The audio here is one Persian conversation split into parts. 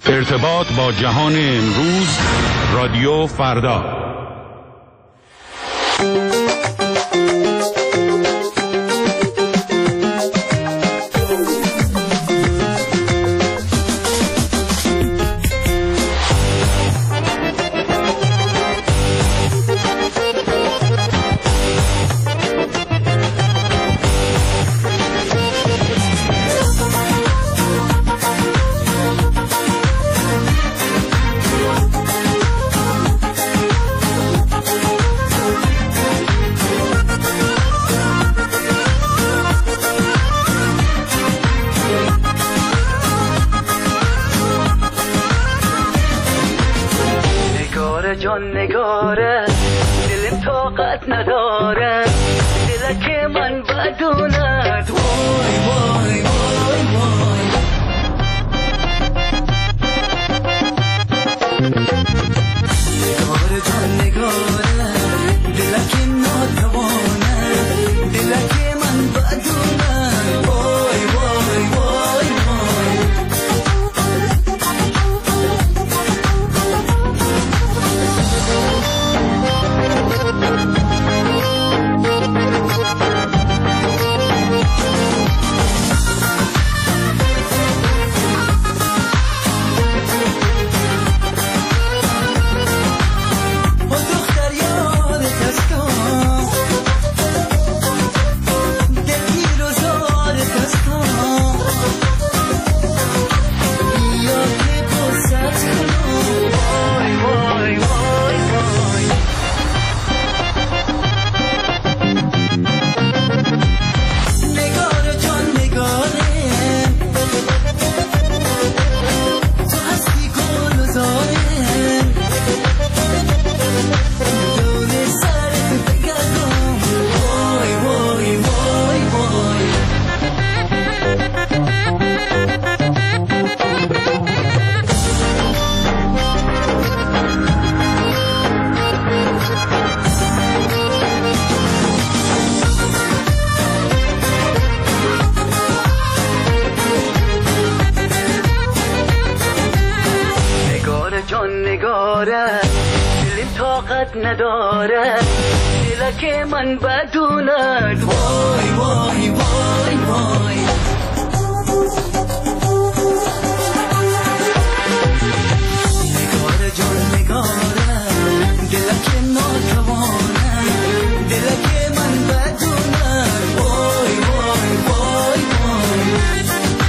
ارتباط با جهان امروز، رادیو فردا. جان نگاره دلم طاقت نداره دلک من بدوند وای وای وای وای نگاره جان نگاره دلک ناتوانه دلک من بدوند وای وای وای وای نداره دلک من بدوند وای وای وای وای نگاره جان نگاره دلک ناتوانه دلک من بدوند وای وای وای وای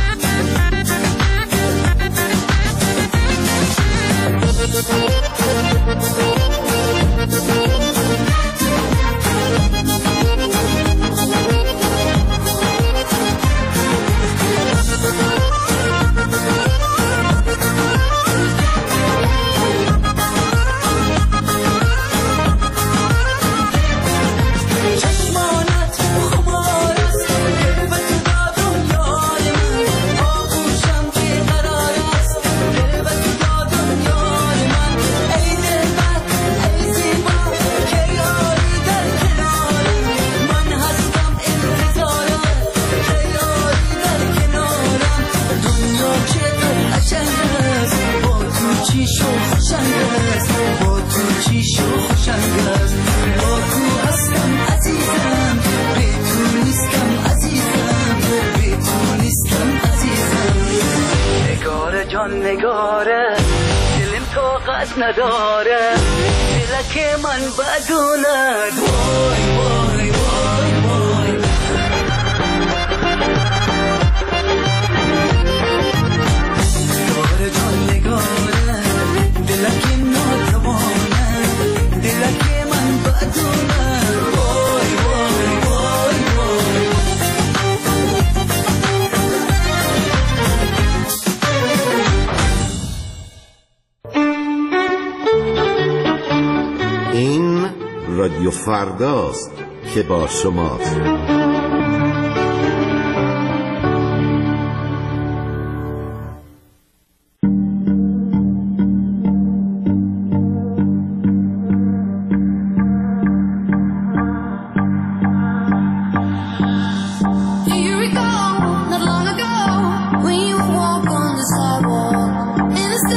نگاره دلم طاقت نداره دلک من بدوند وای وای وای وای نگاره جان نگاره دلک ناتوانه دلک من بدوند وای وای وای وای این رادیو فرداست که با شماست. Do you recall not long ago when you would walk on the sidewalk in the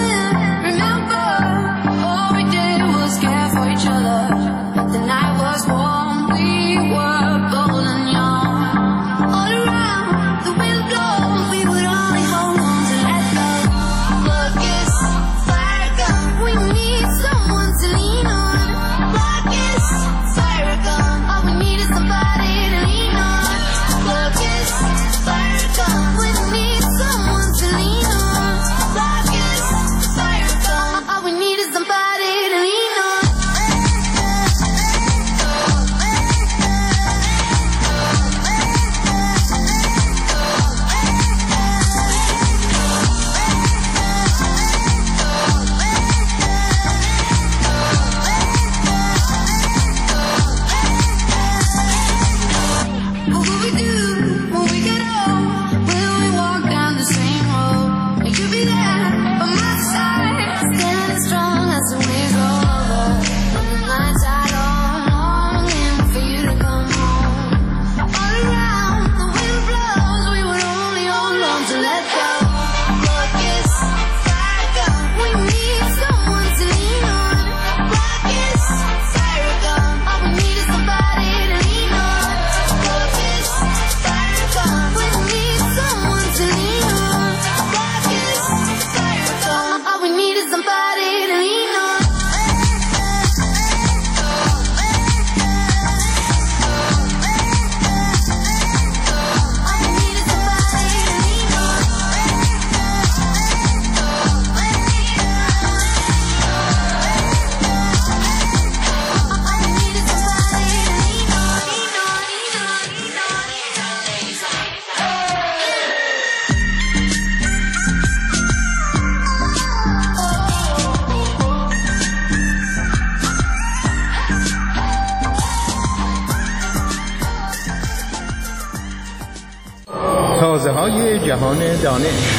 جهان دانش.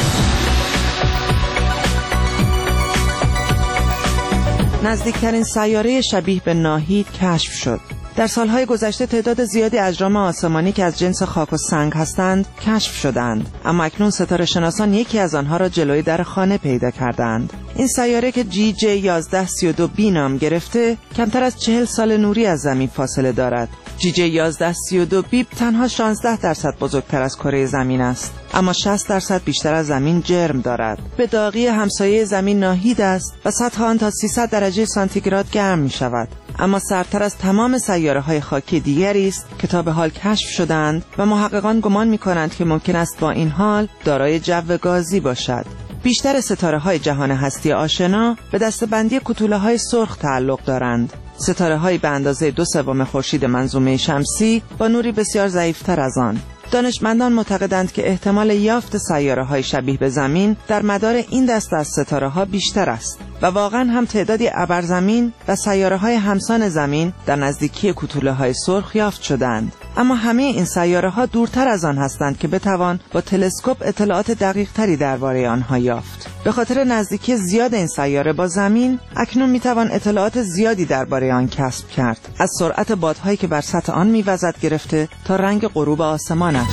نزدیکترین سیاره شبیه به ناهید کشف شد. در سالهای گذشته تعداد زیادی اجرام آسمانی که از جنس خاک و سنگ هستند کشف شدند، اما اکنون ستاره شناسان یکی از آنها را جلوی در خانه پیدا کردند. این سیاره که GJ1132b نام گرفته کمتر از 40 سال نوری از زمین فاصله دارد. GJ1132b تنها 16% بزرگتر از کره زمین است، اما 60% بیشتر از زمین جرم دارد. به داغی همسایه زمین ناهید است و سطح آن تا 300 درجه سانتیگراد گرم می شود. اما سردتر از تمام سیاره‌های خاکی دیگری است که تا به حال کشف شدند و محققان گمان می‌کنند که ممکن است با این حال دارای جو گازی باشد. بیشتر ستاره‌های جهان هستی آشنا به دسته‌بندی کوتوله‌های سرخ تعلق دارند. ستاره‌هایی به اندازه 2/3 خورشید منظومه شمسی با نوری بسیار ضعیف‌تر از آن. دانشمندان معتقدند که احتمال یافت سیاره‌های شبیه به زمین در مدار این دسته از ستاره‌ها بیشتر است و واقعاً هم تعدادی ابرزمین و سیاره‌های همسان زمین در نزدیکی کوتوله‌های سرخ یافت شدند. اما همه این سیاره‌ها دورتر از آن هستند که بتوان با تلسکوپ اطلاعات دقیق‌تری درباره آنها یافت. به خاطر نزدیکی زیاد این سیاره با زمین، اکنون میتوان اطلاعات زیادی درباره آن کسب کرد، از سرعت بادهایی که بر سطح آن میوزد گرفته تا رنگ غروب آسمانش.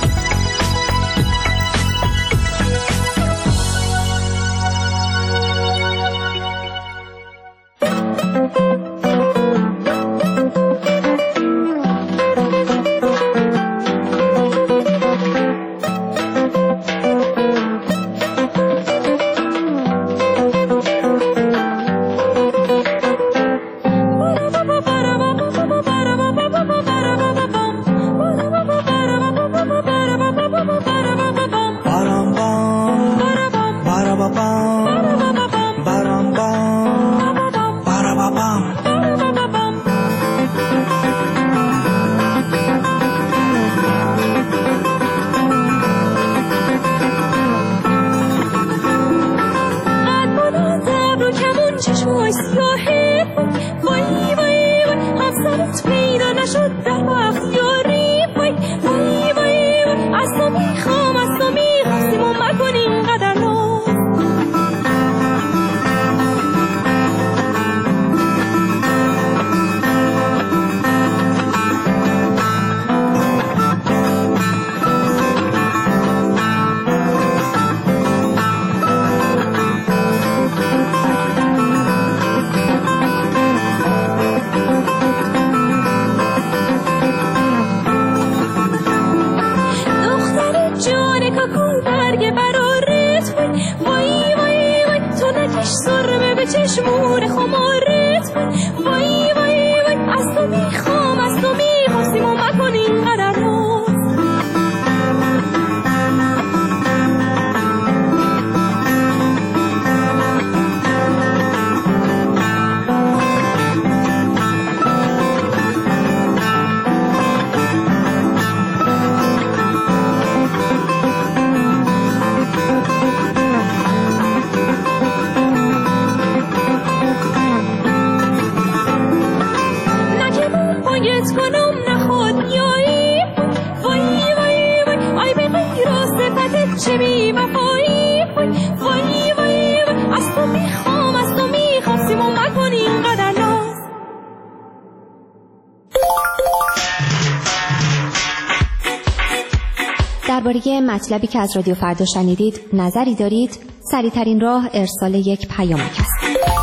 درباره مطلبی که از رادیو فردا شنیدید نظری دارید؟ سریع‌ترین راه ارسال یک پیامک است.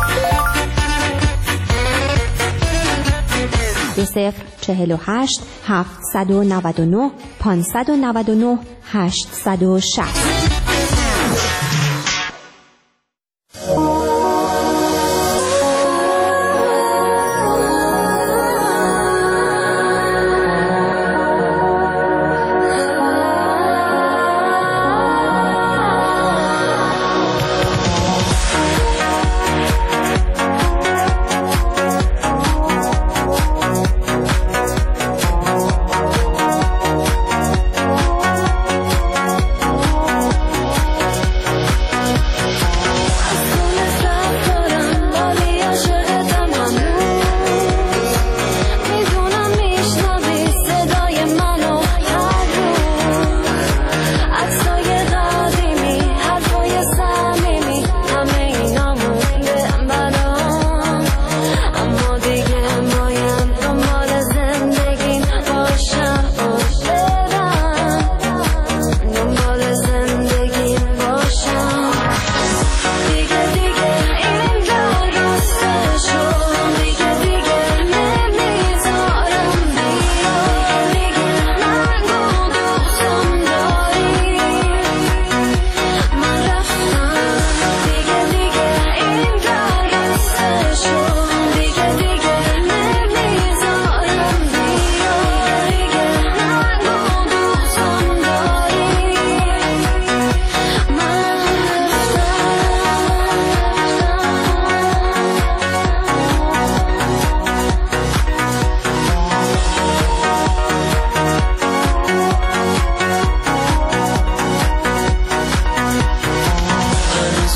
2048 799 599 860.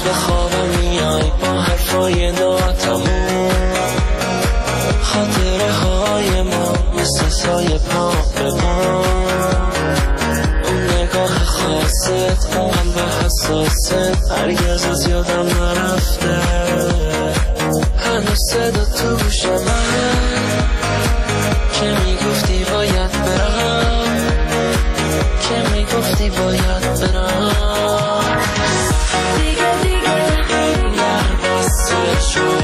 به خوابم میای با حرفای ناتموم، خاطره های ما مثل سایه پا به پا، اون نگاه خاصت، اون قلب حساست هرگز از یادم نرفته، هنوز صدا تو گوش منه که میگفتی باید برم، که میگفتی باید برم، دیگه دیگه در بسته شد